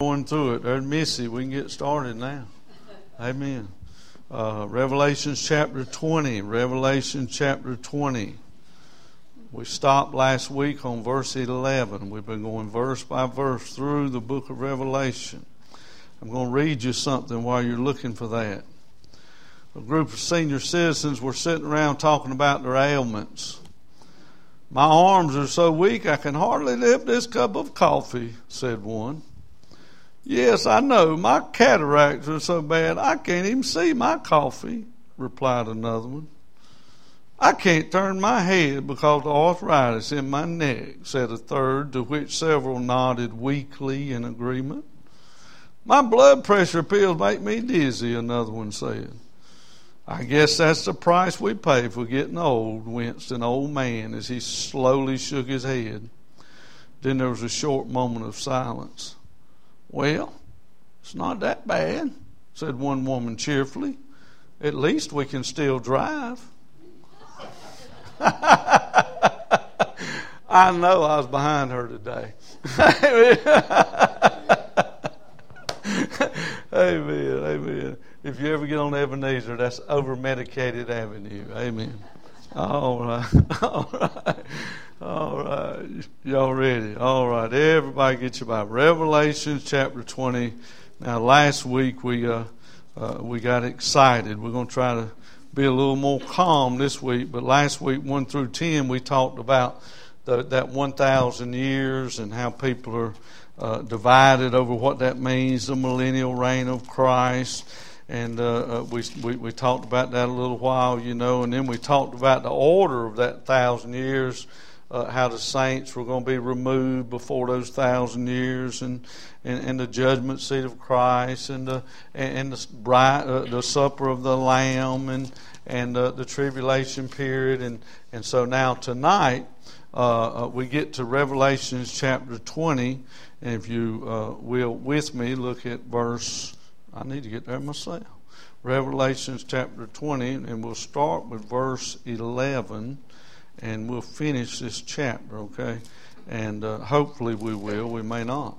going through it. There's Missy. We can get started now. Amen. Revelation chapter 20. Revelation chapter 20. We stopped last week on verse 11. We've been going verse by verse through the book of Revelation. I'm going to read you something while you're looking for that. A group of senior citizens were sitting around talking about their ailments. "My arms are so weak I can hardly lift this cup of coffee," said one. "Yes, I know. My cataracts are so bad I can't even see my coffee," replied another one. "I can't turn my head because of arthritis in my neck," said a third, to which several nodded weakly in agreement. "My blood pressure pills make me dizzy," another one said. "I guess that's the price we pay for getting old," winced an old man as he slowly shook his head. Then there was a short moment of silence. "Well, it's not that bad," said one woman cheerfully. "At least we can still drive." I know I was behind her today. Amen, amen. If you ever get on Ebenezer, that's over-medicated avenue. Amen. All right, all right, all right. Y'all ready? All right, everybody get your Bible. Revelation chapter 20. Now, last week we got excited. We're going to try to be a little more calm this week. But last week, 1 through 10, we talked about that 1,000 years and how people are divided over what that means, the millennial reign of Christ. And we talked about that a little while, and then we talked about the order of that 1,000 years, how the saints were going to be removed before those 1,000 years, and the judgment seat of Christ, and the supper of the Lamb, and the tribulation period, and so now tonight we get to Revelation chapter 20. And if you will, with me, look at verse, I need to get there myself. Revelation chapter 20, and we'll start with verse 11, and we'll finish this chapter, okay? And hopefully we will, we may not.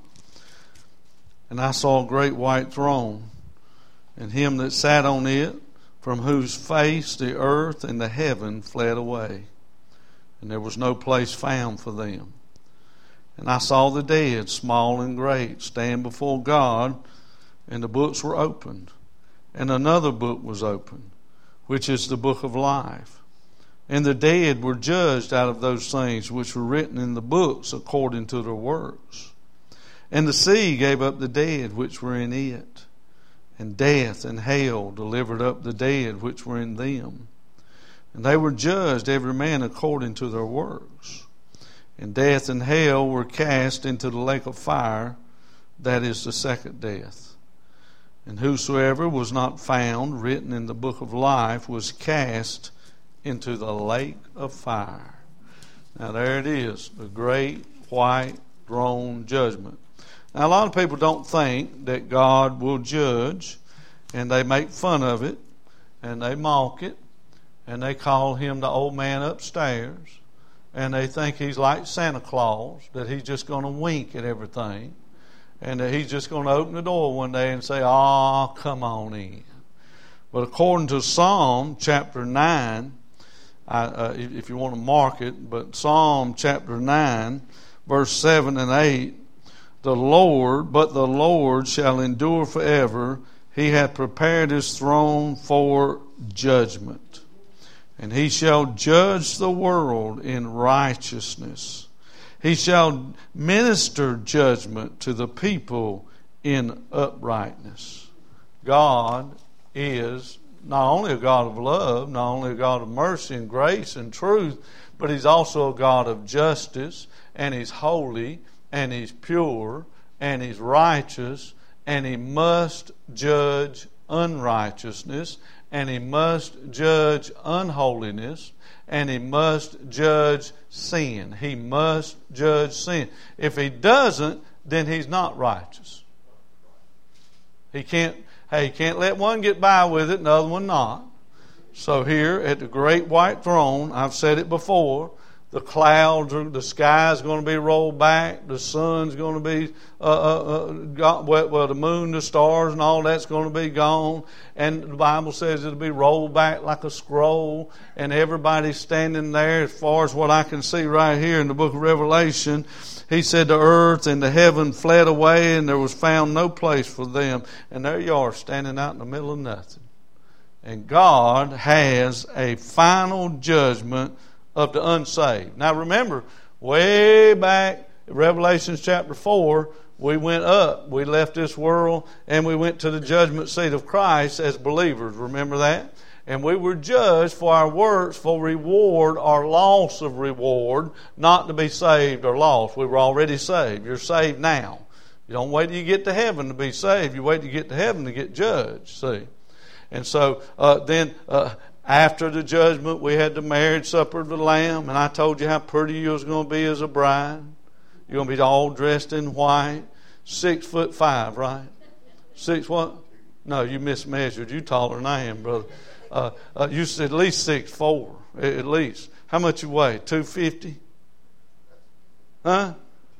"And I saw a great white throne, and him that sat on it, from whose face the earth and the heaven fled away, and there was no place found for them. And I saw the dead, small and great, stand before God, and the books were opened. And another book was opened, which is the book of life. And the dead were judged out of those things which were written in the books according to their works. And the sea gave up the dead which were in it. And death and hell delivered up the dead which were in them. And they were judged every man according to their works. And death and hell were cast into the lake of fire, that is the second death. And whosoever was not found written in the book of life was cast into the lake of fire." Now there it is, the great white throne judgment. Now a lot of people don't think that God will judge, and they make fun of it, and they mock it, and they call him the old man upstairs. And they think he's like Santa Claus, that he's just going to wink at everything, and that he's just going to open the door one day and say, "Oh, come on in." But according to Psalm chapter 9, if you want to mark it, but Psalm chapter 9, verse 7 and 8, "The Lord shall endure forever. He hath prepared his throne for judgment. And he shall judge the world in righteousness. He shall minister judgment to the people in uprightness." God is not only a God of love, not only a God of mercy and grace and truth, but he's also a God of justice, and he's holy, and he's pure, and he's righteous, and he must judge unrighteousness, and he must judge unholiness, and he must judge sin. He must judge sin. If he doesn't, then he's not righteous. He can't let one get by with it and the other one not. So here at the great white throne, I've said it before, The clouds, the sky's going to be rolled back. The sun's going to be, the moon, the stars, and all that's going to be gone. And the Bible says it'll be rolled back like a scroll. And everybody's standing there, as far as what I can see right here in the book of Revelation. He said the earth and the heaven fled away, and there was found no place for them. And there you are, standing out in the middle of nothing. And God has a final judgment of the unsaved. Now remember, way back in Revelation chapter 4, we went up. We left this world and we went to the judgment seat of Christ as believers. Remember that? And we were judged for our works, for reward or loss of reward, not to be saved or lost. We were already saved. You're saved now. You don't wait till you get to heaven to be saved. You wait till you get to heaven to get judged. See? And so then after the judgment, we had the marriage supper of the Lamb. And I told you how pretty you was going to be as a bride. You're going to be all dressed in white. 6'5", right? 6 what? No, you mismeasured. You taller than I am, brother. You said at least 6'4", at least. How much you weigh? 250? Huh?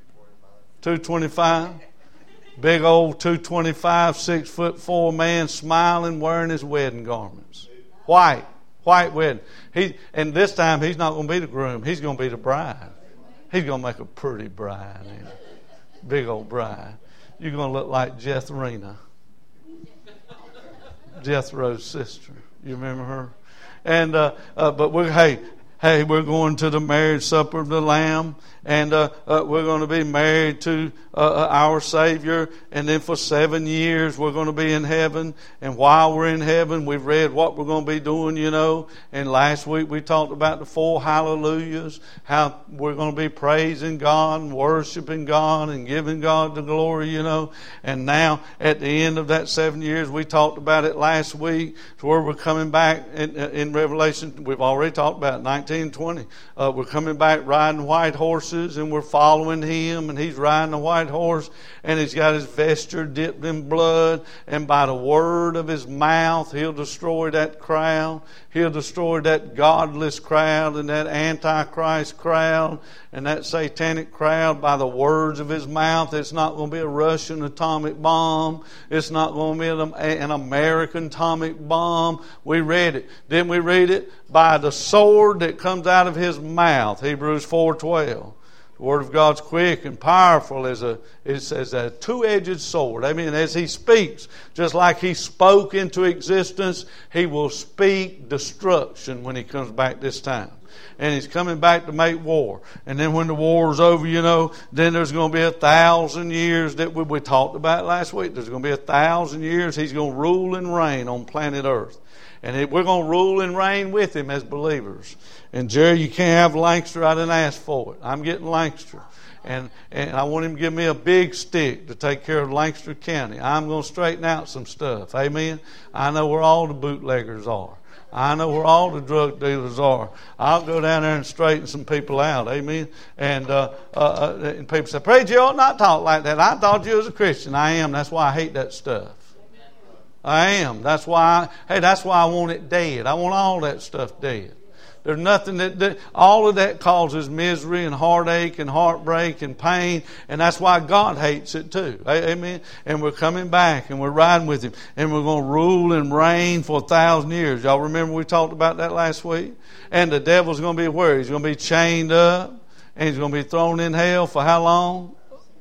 225. Big old 225, 6'4" man, smiling, wearing his wedding garments. White wedding. And this time he's not going to be the groom. He's going to be the bride. He's going to make a pretty bride. Big old bride. You're going to look like Jethrina, Jethro's sister. You remember her? And but we're going to the marriage supper of the Lamb, and we're going to be married to our Savior, and then for 7 years we're going to be in heaven. And while we're in heaven, we've read what we're going to be doing, you know. And last week we talked about the 4 hallelujahs, how we're going to be praising God and worshiping God and giving God the glory, you know. And now at the end of that 7 years, we talked about it last week, to where we're coming back in Revelation. We've already talked about it, 19:20. We're coming back riding white horses, and we're following Him, and He's riding a white horse, and He's got His vesture dipped in blood, and by the word of His mouth He'll destroy that crowd. He'll destroy that godless crowd and that antichrist crowd and that satanic crowd by the words of His mouth. It's not going to be a Russian atomic bomb. It's not going to be an American atomic bomb. We read it. Didn't we read it? By the sword that comes out of His mouth. Hebrews 4:12. The Word of God's quick and powerful as a two-edged sword. I mean, as He speaks, just like He spoke into existence, He will speak destruction when He comes back this time. And He's coming back to make war. And then when the war is over, you know, then there's going to be 1,000 years that we talked about last week. There's going to be 1,000 years He's going to rule and reign on planet Earth. And we're going to rule and reign with Him as believers. And Jerry, you can't have Lancaster. I didn't ask for it. I'm getting Lancaster. And I want Him to give me a big stick to take care of Lancaster County. I'm going to straighten out some stuff. Amen? I know where all the bootleggers are. I know where all the drug dealers are. I'll go down there and straighten some people out. Amen? And people say, "Praise, you ought not talk like that. I thought you was a Christian." I am. That's why I hate that stuff. I am. That's why I want it dead. I want all that stuff dead. There's nothing all of that causes misery and heartache and heartbreak and pain, and that's why God hates it too. Amen. And we're coming back and we're riding with Him, and we're going to rule and reign for 1,000 years. Y'all remember we talked about that last week? And the devil's going to be where? He's going to be chained up, and he's going to be thrown in hell for how long?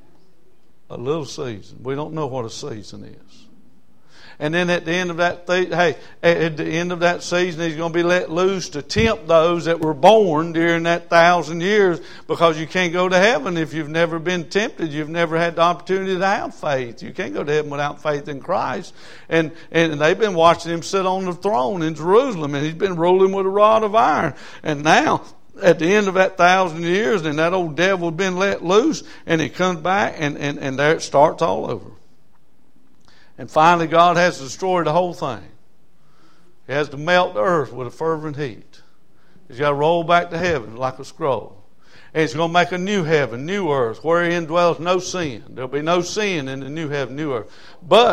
A little season. We don't know what a season is. And then at the end of that, at the end of that season, He's going to be let loose to tempt those that were born during that 1,000 years, because you can't go to heaven if you've never been tempted. You've never had the opportunity to have faith. You can't go to heaven without faith in Christ. And they've been watching Him sit on the throne in Jerusalem, and He's been ruling with a rod of iron. And now, at the end of that 1,000 years, then that old devil has been let loose, and he comes back, and there it starts all over. And finally, God has destroyed the whole thing. He has to melt the earth with a fervent heat. He's got to roll back to heaven like a scroll. And He's going to make a new heaven, new earth, wherein dwells no sin. There'll be no sin in the new heaven, new earth. But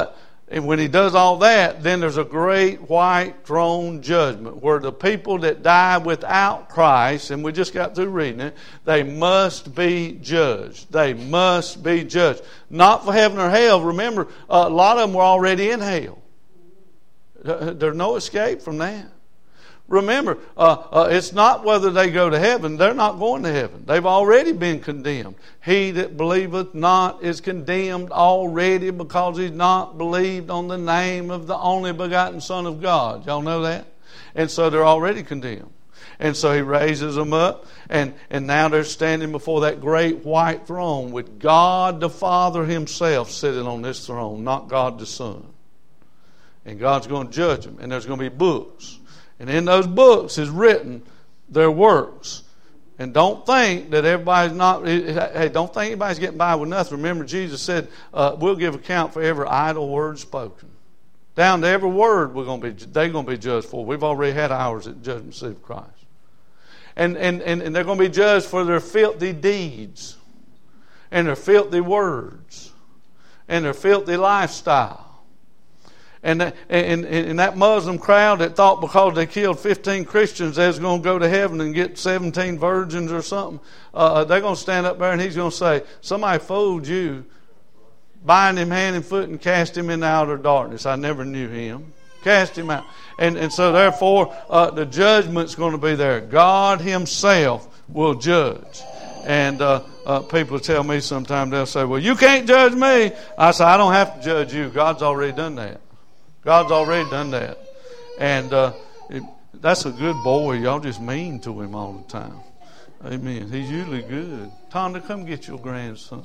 And when he does all that, then there's a great white throne judgment where the people that die without Christ, and we just got through reading it, they must be judged. They must be judged. Not for heaven or hell. Remember, a lot of them were already in hell. There's no escape from that. Remember, it's not whether they go to heaven. They're not going to heaven. They've already been condemned. He that believeth not is condemned already because he's not believed on the name of the only begotten Son of God. Y'all know that? And so they're already condemned. And so he raises them up, and now they're standing before that great white throne with God the Father himself sitting on this throne, not God the Son. And God's going to judge them, and there's going to be books. And in those books is written their works. And don't think that everybody's don't think anybody's getting by with nothing. Remember, Jesus said, we'll give account for every idle word spoken. Down to every word they're going to be judged for. We've already had ours at the judgment seat of Christ. And they're going to be judged for their filthy deeds and their filthy words and their filthy lifestyle. And that Muslim crowd that thought because they killed 15 Christians they was going to go to heaven and get 17 virgins or something, they're going to stand up there and he's going to say, somebody fooled you. Bind him hand and foot and cast him in the outer darkness. I never knew him. Cast him out. And so therefore the judgment's going to be there. God himself will judge. And people tell me sometimes, they'll say, well, you can't judge me. I say, I don't have to judge you. God's already done that. God's already done that. And that's a good boy. Y'all just mean to him all the time. Amen. He's usually good. Tonda, come get your grandson.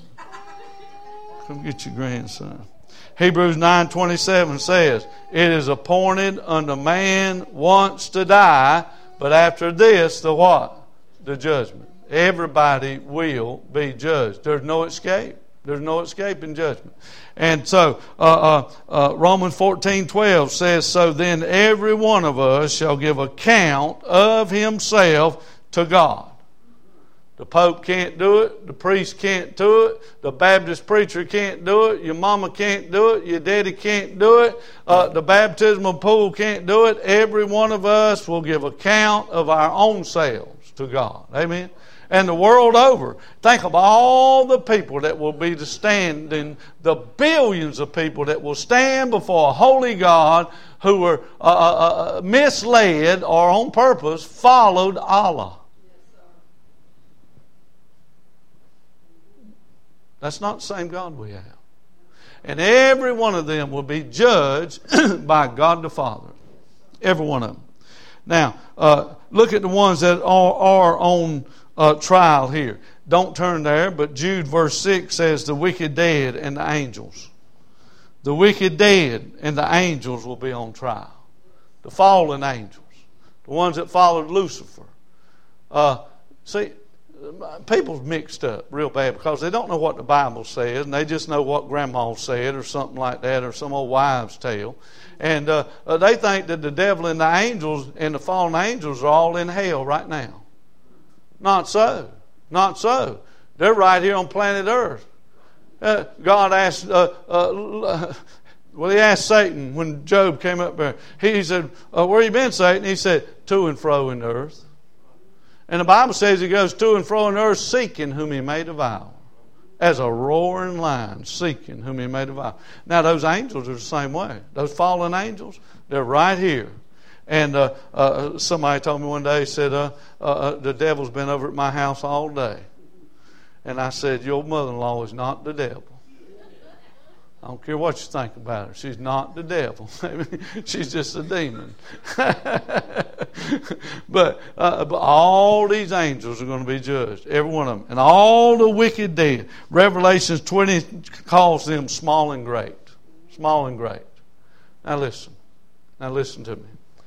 Come get your grandson. Hebrews 9:27 says, it is appointed unto man once to die, but after this, the what? The judgment. Everybody will be judged. There's no escape. There's no escape in judgment. And so Romans 14:12 says, so then every one of us shall give account of himself to God. The Pope can't do it. The priest can't do it. The Baptist preacher can't do it. Your mama can't do it. Your daddy can't do it. The baptismal pool can't do it. Every one of us will give account of our own selves to God. Amen. And the world over, think of all the people that will be standing, the billions of people that will stand before a holy God who were misled or on purpose followed Allah. That's not the same God we have. And every one of them will be judged by God the Father. Every one of them. Now, look at the ones that are on trial here. Don't turn there, but Jude verse 6 says the wicked dead and the angels. The wicked dead and the angels will be on trial. The fallen angels. The ones that followed Lucifer. See, people's mixed up real bad because they don't know what the Bible says and they just know what grandma said or something like that or some old wives' tale. And they think that the devil and the angels and the fallen angels are all in hell right now. Not so. Not so. They're right here on planet Earth. God asked, he asked Satan when Job came up there. He said, where you been, Satan? He said, to and fro in the earth. And the Bible says he goes to and fro in the earth seeking whom he may devour. As a roaring lion seeking whom he may devour. Now those angels are the same way. Those fallen angels, they're right here. And somebody told me one day, he said, the devil's been over at my house all day. And I said, your mother-in-law is not the devil. I don't care what you think about her. She's not the devil. She's just a demon. But all these angels are going to be judged. Every one of them. And all the wicked dead. Revelation 20 calls them small and great. Small and great. Now listen. Now listen to me.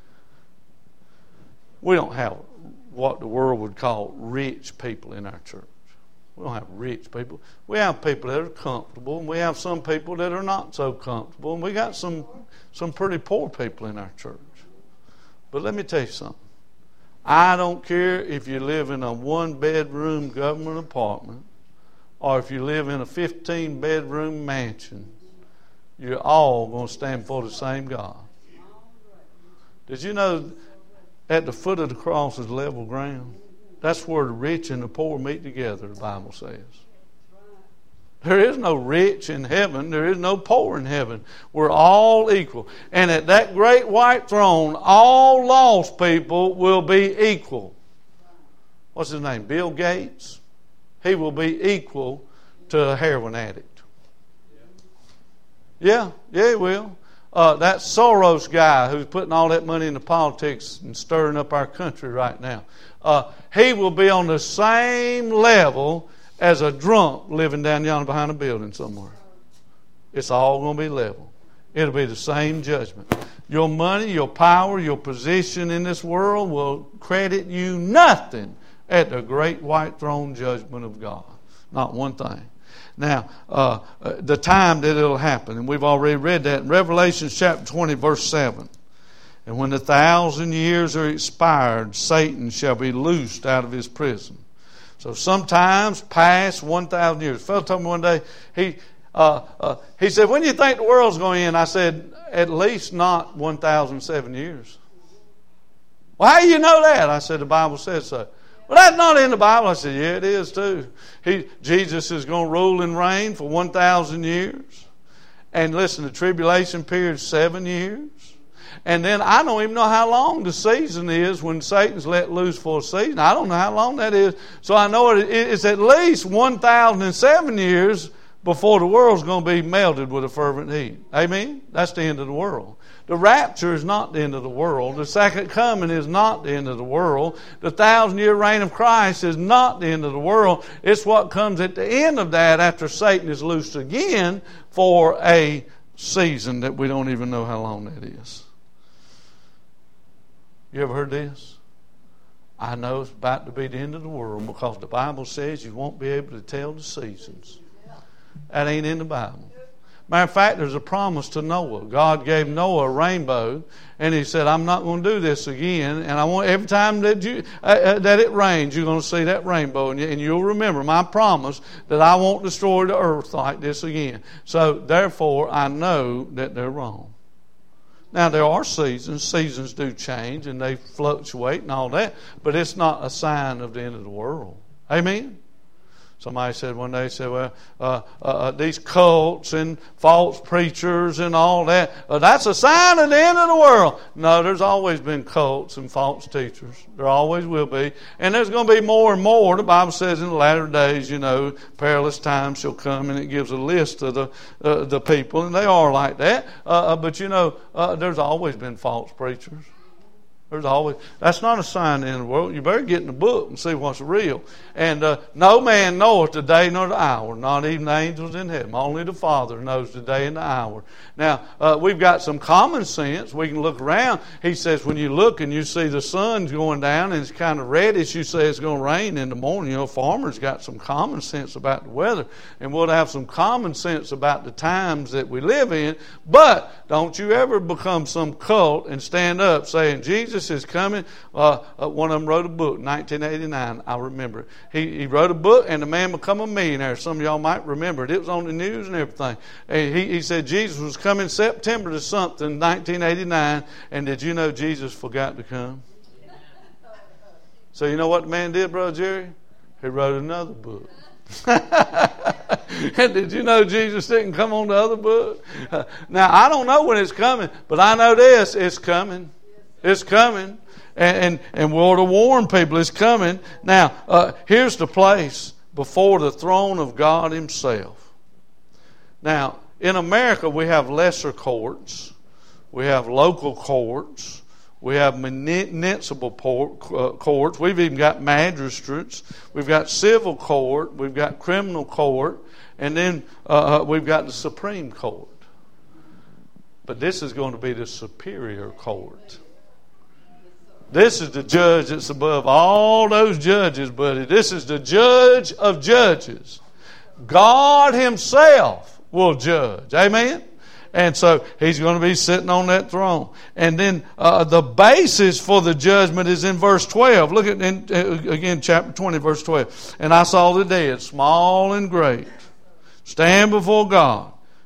We don't have what the world would call rich people in our church. We don't have rich people. We have people that are comfortable, and we have some people that are not so comfortable, and we got some pretty poor people in our church. But let me tell you something. I don't care if you live in a one-bedroom government apartment or if you live in a 15-bedroom mansion. you're all going to stand before the same God. Did you know at the foot of the cross is level ground? That's where the rich and the poor meet together, the Bible says. There is no rich in heaven. There is no poor in heaven. We're all equal. And at that great white throne, all lost people will be equal. What's his name? Bill Gates? He will be equal to a heroin addict. Yeah, he will. That Soros guy who's putting all that money into politics and stirring up our country right now, he will be on the same level as a drunk living down yonder behind a building somewhere. It's all going to be level. It'll be the same judgment. Your money, your power, your position in this world will credit you nothing at the great white throne judgment of God. Not one thing. Now, the time that it'll happen, and we've already read that in Revelation chapter 20, verse 7. And when the 1,000 years are expired, Satan shall be loosed out of his prison. So sometimes past 1,000 years. A fellow told me one day, he said, when do you think the world's going to end? I said, at least not 1,007 years. Well, how do you know that? I said, the Bible says so. Well, that's not in the Bible. I said, yeah, it is too. Jesus is going to rule and reign for 1,000 years. And listen, the tribulation period is 7 years. And then I don't even know how long the season is when Satan's let loose for a season. I don't know how long that is. So I know it's at least 1,007 years before the world's going to be melted with a fervent heat. Amen? That's the end of the world. The rapture is not the end of the world. The second coming is not the end of the world. The 1,000-year reign of Christ is not the end of the world. It's what comes at the end of that after Satan is loosed again for a season that we don't even know how long that is. You ever heard this? I know it's about to be the end of the world because the Bible says you won't be able to tell the seasons. That ain't in the Bible. Matter of fact, there's a promise to Noah. God gave Noah a rainbow, and He said, "I'm not going to do this again. And I want every time that that it rains, you're going to see that rainbow, and you'll remember my promise that I won't destroy the earth like this again." So, therefore, I know that they're wrong. Now, there are seasons. Seasons do change, and they fluctuate and all that, but it's not a sign of the end of the world. Amen? Somebody said one day, well, these cults and false preachers and all that, that's a sign of the end of the world. No, there's always been cults and false teachers. There always will be. And there's going to be more and more. The Bible says in the latter days, perilous times shall come, and it gives a list of the people, and they are like that. But there's always been false preachers. That's not a sign of the end of the world. You better get in the book and see what's real. And no man knoweth the day nor the hour, not even the angels in heaven. Only the Father knows the day and the hour. Now, we've got some common sense. We can look around. He says when you look and you see the sun's going down and it's kind of reddish, you say it's going to rain in the morning. Farmers got some common sense about the weather. And we'll have some common sense about the times that we live in. But don't you ever become some cult and stand up saying, Jesus is coming. One of them wrote a book, 1989. I remember it. He wrote a book, and the man became a millionaire. Some of y'all might remember it. It was on the news and everything. And he said Jesus was coming September to something, 1989. And did you know Jesus forgot to come? So you know what the man did, Brother Jerry? He wrote another book. And did you know Jesus didn't come on the other book? Now, I don't know when it's coming, but I know this, it's coming. It's coming. And we ought to warn people it's coming. Now, here's the place before the throne of God Himself. Now, in America, we have lesser courts. We have local courts. We have municipal courts. We've even got magistrates. We've got civil court. We've got criminal court. And then we've got the Supreme Court. But this is going to be the superior court. This is the judge that's above all those judges, buddy. This is the judge of judges. God Himself will judge. Amen? And so He's going to be sitting on that throne. And then the basis for the judgment is in verse 12. Look at again chapter 20, verse 12. And I saw the dead, small and great, stand before God.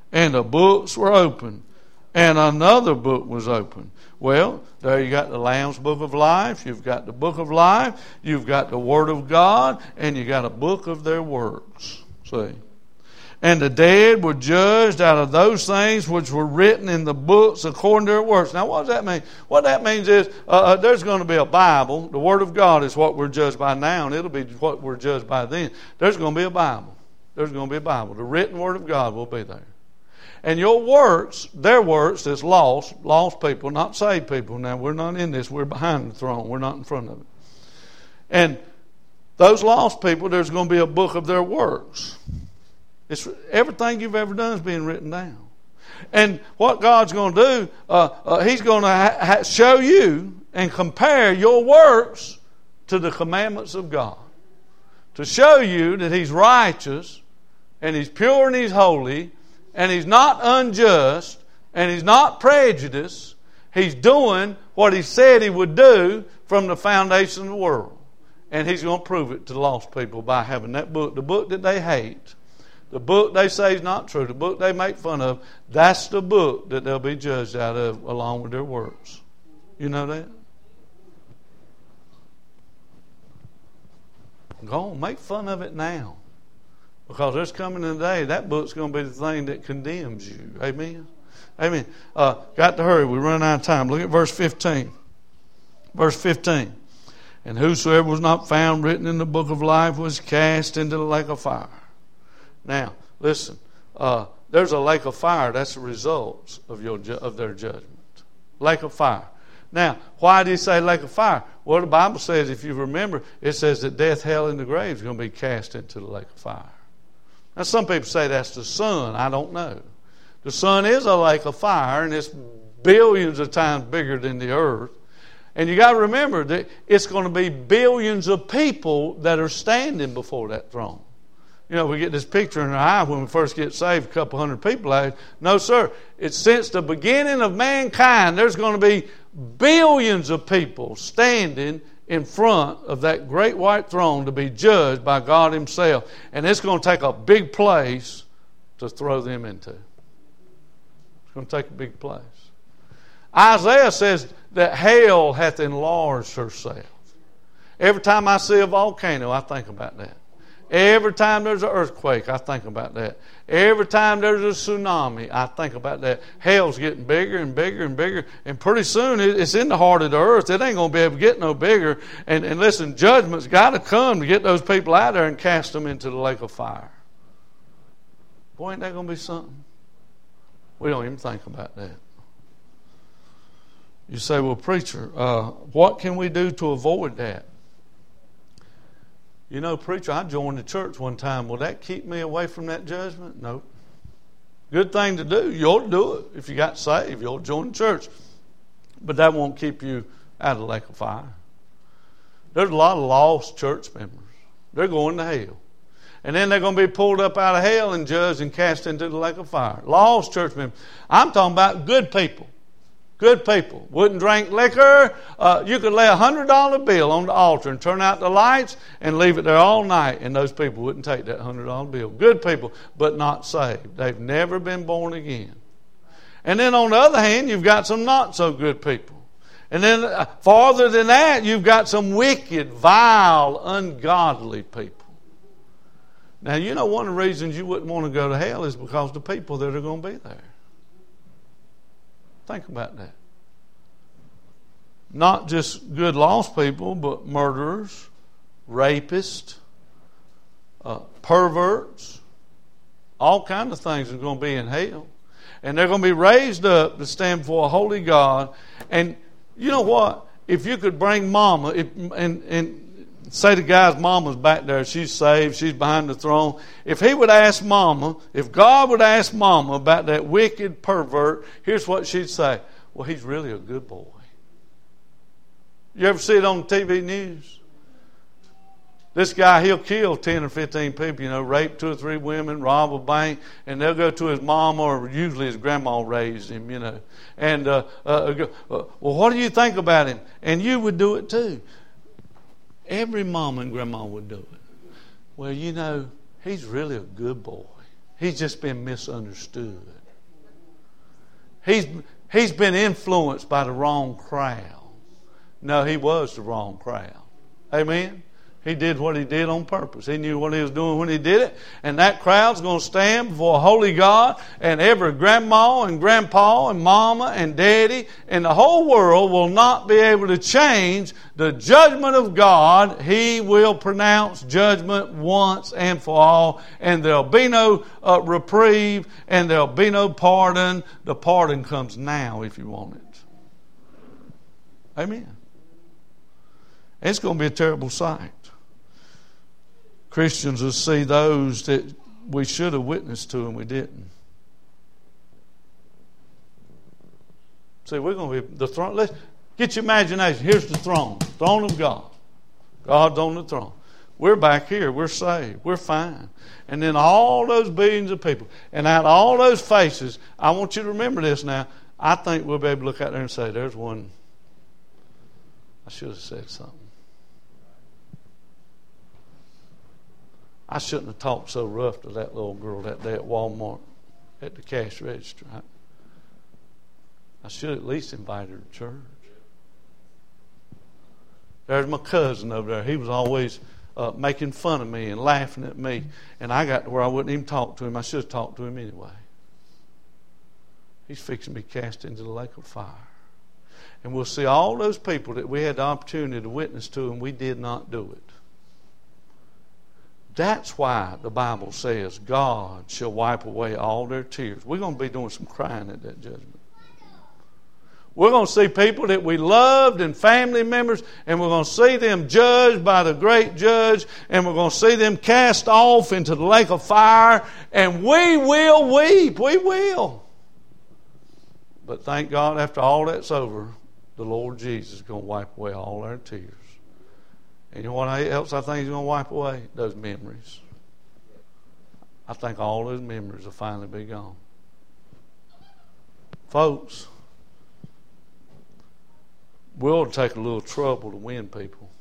And the books were open. And another book was open. Well, there you got the Lamb's Book of Life. You've got the Book of Life. You've got the Word of God. And you got a book of their works. See? And the dead were judged out of those things which were written in the books according to their works. Now, what does that mean? What that means is there's going to be a Bible. The Word of God is what we're judged by now, and it'll be what we're judged by then. There's going to be a Bible. There's going to be a Bible. The written Word of God will be there. And your works, their works, is lost people, not saved people. Now, we're not in this. We're behind the throne. We're not in front of it. And those lost people, there's going to be a book of their works. It's everything you've ever done is being written down. And what God's going to do, He's going to show you and compare your works to the commandments of God. To show you that He's righteous, and He's pure and He's holy, and He's not unjust, and He's not prejudiced. He's doing what He said He would do from the foundation of the world. And He's going to prove it to the lost people by having that book, the book that they hate. The book they say is not true, the book they make fun of, that's the book that they'll be judged out of along with their works. You know that? Go on, make fun of it now. Because there's coming a day, that book's going to be the thing that condemns you. Amen? Amen. Got to hurry, we run out of time. Look at verse 15. Verse 15. And whosoever was not found written in the book of life was cast into the lake of fire. Now, listen, there's a lake of fire. That's the results of their judgment. Lake of fire. Now, why do you say lake of fire? Well, the Bible says, if you remember, it says that death, hell, and the grave is going to be cast into the lake of fire. Now, some people say that's the sun. I don't know. The sun is a lake of fire, and it's billions of times bigger than the earth. And you got to remember that it's going to be billions of people that are standing before that throne. You know, we get this picture in our eye when we first get saved, a couple hundred people out. No, sir. It's since the beginning of mankind, there's going to be billions of people standing in front of that great white throne to be judged by God Himself. And it's going to take a big place to throw them into. It's going to take a big place. Isaiah says that hell hath enlarged herself. Every time I see a volcano, I think about that. Every time there's an earthquake, I think about that. Every time there's a tsunami, I think about that. Hell's getting bigger and bigger and bigger. And pretty soon, it's in the heart of the earth. It ain't going to be able to get no bigger. And listen, judgment's got to come to get those people out there and cast them into the lake of fire. Boy, ain't that going to be something? We don't even think about that. You say, well, preacher, what can we do to avoid that? You know, preacher, I joined the church one time. Will that keep me away from that judgment? No. Good thing to do. You ought to do it. If you got saved, you ought to join the church. But that won't keep you out of the lake of fire. There's a lot of lost church members. They're going to hell. And then they're going to be pulled up out of hell and judged and cast into the lake of fire. Lost church members. I'm talking about good people. Good people. Wouldn't drink liquor. You could lay a $100 bill on the altar and turn out the lights and leave it there all night, and those people wouldn't take that $100 bill. Good people, but not saved. They've never been born again. And then on the other hand, you've got some not so good people. And then farther than that, you've got some wicked, vile, ungodly people. Now, you know one of the reasons you wouldn't want to go to hell is because of the people that are going to be there. Think about that. Not just good lost people, but murderers, rapists, perverts, all kinds of things are going to be in hell. And they're going to be raised up to stand before a holy God. And you know what? If you could bring mama and say the guy's mama's back there, she's saved, she's behind the throne. If he would ask mama, if God would ask mama about that wicked pervert, here's what she'd say. Well, he's really a good boy. You ever see it on TV news? This guy, he'll kill 10 or 15 people, you know, rape 2 or 3 women, rob a bank, and they'll go to his mama or usually his grandma raised him, you know. And, well, what do you think about him? And you would do it too. Every mama and grandma would do it. Well, you know, he's really a good boy. He's just been misunderstood. He's been influenced by the wrong crowd. No, he was the wrong crowd. Amen? He did what he did on purpose. He knew what he was doing when he did it. And that crowd's going to stand before a holy God. And every grandma and grandpa and mama and daddy and the whole world will not be able to change the judgment of God. He will pronounce judgment once and for all. And there'll be no reprieve. And there'll be no pardon. The pardon comes now if you want it. Amen. It's going to be a terrible sight. Christians will see those that we should have witnessed to and we didn't. See, we're going to be the throne. Let's get your imagination. Here's the throne of God. God's on the throne. We're back here. We're saved. We're fine. And then all those billions of people. And out of all those faces, I want you to remember this now. I think we'll be able to look out there and say, there's one. I should have said something. I shouldn't have talked so rough to that little girl that day at Walmart at the cash register. I should at least invite her to church. There's my cousin over there. He was always making fun of me and laughing at me. And I got to where I wouldn't even talk to him. I should have talked to him anyway. He's fixing to be cast into the lake of fire. And we'll see all those people that we had the opportunity to witness to and we did not do it. That's why the Bible says God shall wipe away all their tears. We're going to be doing some crying at that judgment. We're going to see people that we loved and family members, and we're going to see them judged by the great judge, and we're going to see them cast off into the lake of fire, and we will weep. We will. But thank God, after all that's over, the Lord Jesus is going to wipe away all our tears. And you know what else I think He's going to wipe away? Those memories. I think all those memories will finally be gone. Folks, we'll take a little trouble to win people.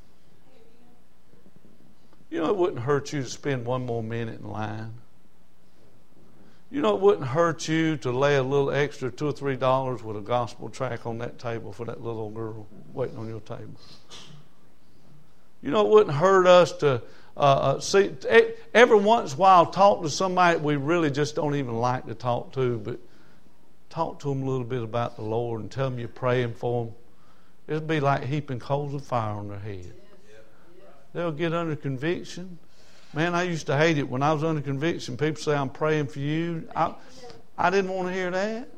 You know, it wouldn't hurt you to spend one more minute in line. You know, it wouldn't hurt you to lay a little extra $2 or $3 with a gospel tract on that table for that little girl waiting on your table. You know, it wouldn't hurt us to see every once in a while talk to somebody we really just don't even like to talk to, but talk to them a little bit about the Lord and tell them you're praying for them. It'll be like heaping coals of fire on their head. They'll get under conviction. Man, I used to hate it when I was under conviction. People say, I'm praying for you. I didn't want to hear that.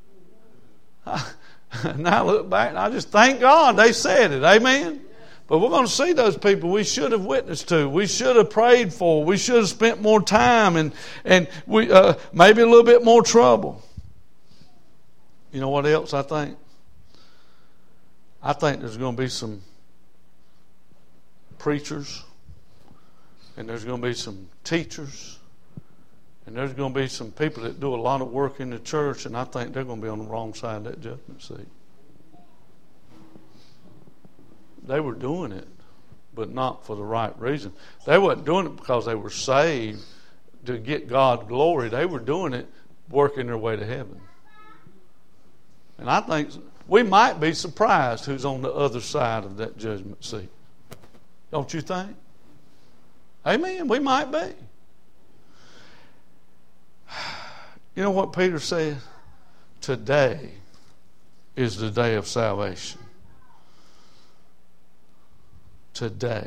Now I look back and I just thank God they said it. Amen. But we're going to see those people we should have witnessed to. We should have prayed for. We should have spent more time and we maybe a little bit more trouble. You know what else I think? I think there's going to be some preachers, and there's going to be some teachers, and there's going to be some people that do a lot of work in the church, and I think they're going to be on the wrong side of that judgment seat. They were doing it, but not for the right reason. They weren't doing it because they were saved to get God glory. They were doing it working their way to heaven. And I think we might be surprised who's on the other side of that judgment seat. Don't you think? Amen. We might be. You know what Peter said? Today is the day of salvation. Today.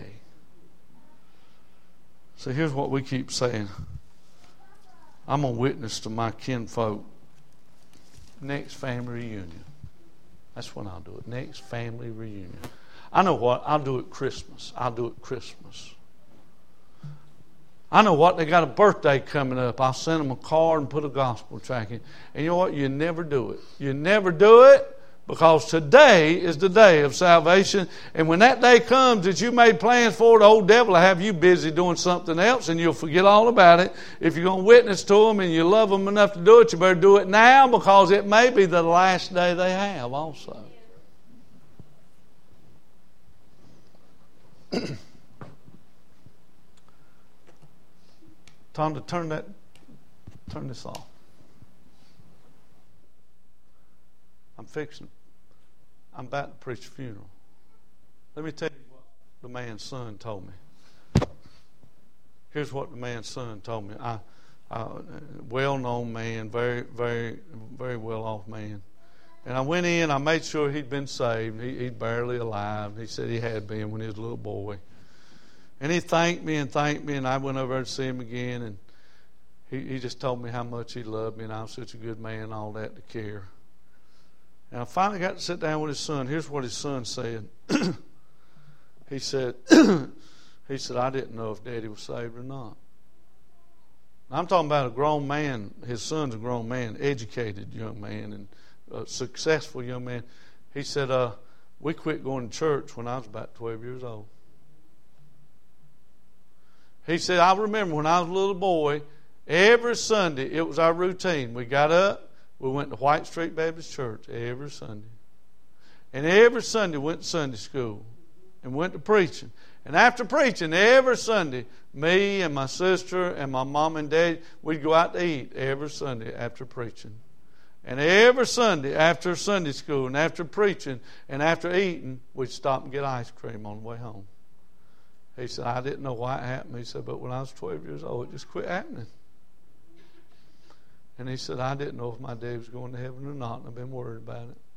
So here's what we keep saying. I'm going to witness to my kinfolk next family reunion. That's when I'll do it. Next family reunion. I know what? I'll do it Christmas. I'll do it Christmas. I know what? They got a birthday coming up. I'll send them a card and put a gospel tract in. And you know what? You never do it. You never do it because today is the day of salvation. And when that day comes that you made plans for, the old devil will have you busy doing something else and you'll forget all about it. If you're going to witness to them and you love them enough to do it, you better do it now because it may be the last day they have also. Tom, to turn this off. I'm about to preach a funeral. Let me tell you what the man's son told me. Here's what the man's son told me. Well-known man, very, very, very well-off man. And I went in, I made sure he'd been saved. He's barely alive. He said he had been when he was a little boy. And he thanked me, and I went over to see him again, and he just told me how much he loved me, and I was such a good man and all that to care. And I finally got to sit down with his son. Here's what his son said. He said, I didn't know if Daddy was saved or not. I'm talking about a grown man. His son's a grown man, educated young man, and a successful young man. He said, we quit going to church when I was about 12 years old. He said, I remember when I was a little boy, every Sunday, it was our routine. We got up, we went to White Street Baptist Church every Sunday. And every Sunday went to Sunday school and went to preaching. And after preaching, every Sunday, me and my sister and my mom and dad, we'd go out to eat every Sunday after preaching. And every Sunday after Sunday school and after preaching and after eating, we'd stop and get ice cream on the way home. He said, I didn't know why it happened. He said, but when I was 12 years old, it just quit happening. And he said, I didn't know if my dad was going to heaven or not, and I've been worried about it.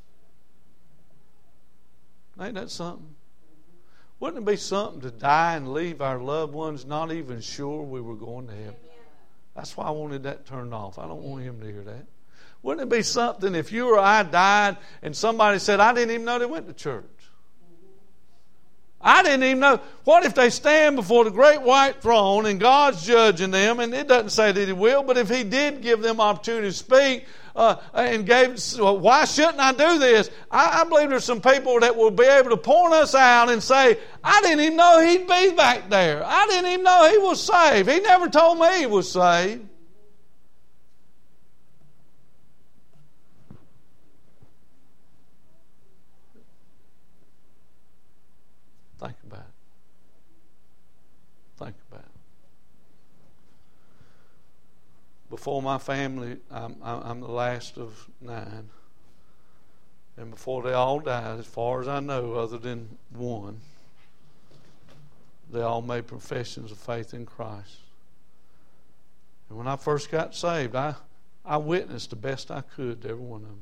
Ain't that something? Wouldn't it be something to die and leave our loved ones not even sure we were going to heaven? That's why I wanted that turned off. I don't want him to hear that. Wouldn't it be something if you or I died and somebody said, I didn't even know they went to church? I didn't even know. What if they stand before the great white throne and God's judging them? And it doesn't say that He will, but if He did give them opportunity to speak and gave, well, why shouldn't I do this? I believe there's some people that will be able to point us out and say, I didn't even know He'd be back there. I didn't even know He was saved. He never told me He was saved. Think about it. Think about it. Before my family, I'm the last of 9. And before they all died, as far as I know, other than one, they all made professions of faith in Christ. And when I first got saved, I witnessed the best I could to every one of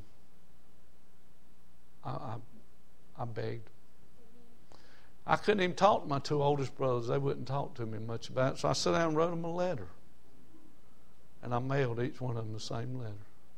them. I begged. I couldn't even talk to my 2 oldest brothers. They wouldn't talk to me much about it. So I sat down and wrote them a letter. And I mailed each one of them the same letter.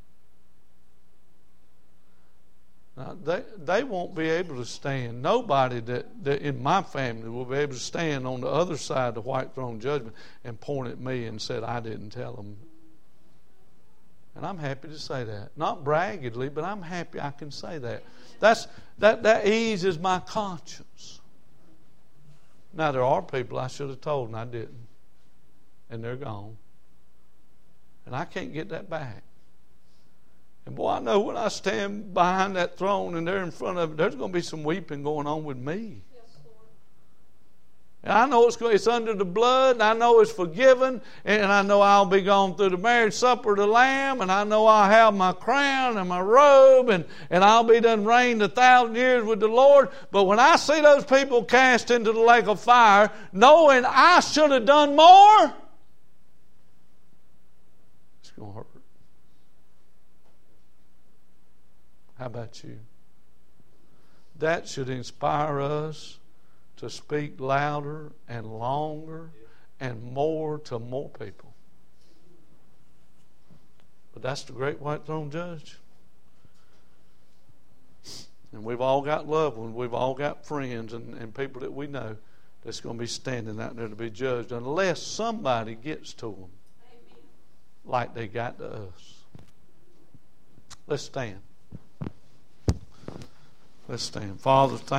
Now, they won't be able to stand. Nobody that in my family will be able to stand on the other side of the white throne judgment and point at me and said, I didn't tell them. And I'm happy to say that. Not braggedly, but I'm happy I can say that. That eases my conscience. Now, there are people I should have told and I didn't. And they're gone. And I can't get that back. And boy, I know when I stand behind that throne and they're in front of it, there's going to be some weeping going on with me. Yes, Lord. And I know it's under the blood, and I know it's forgiven, and I know I'll be gone through the marriage supper of the Lamb, and I know I'll have my crown and my robe, and I'll be done reigned 1,000 years with the Lord. But when I see those people cast into the lake of fire, knowing I should have done more, it's going to hurt. How about you? That should inspire us to speak louder and longer and more to more people. But that's the great white throne judge. And we've all got loved ones. We've all got friends and people that we know that's going to be standing out there to be judged unless somebody gets to them. Amen. Like they got to us. Let's stand. Let's stand. Father, thank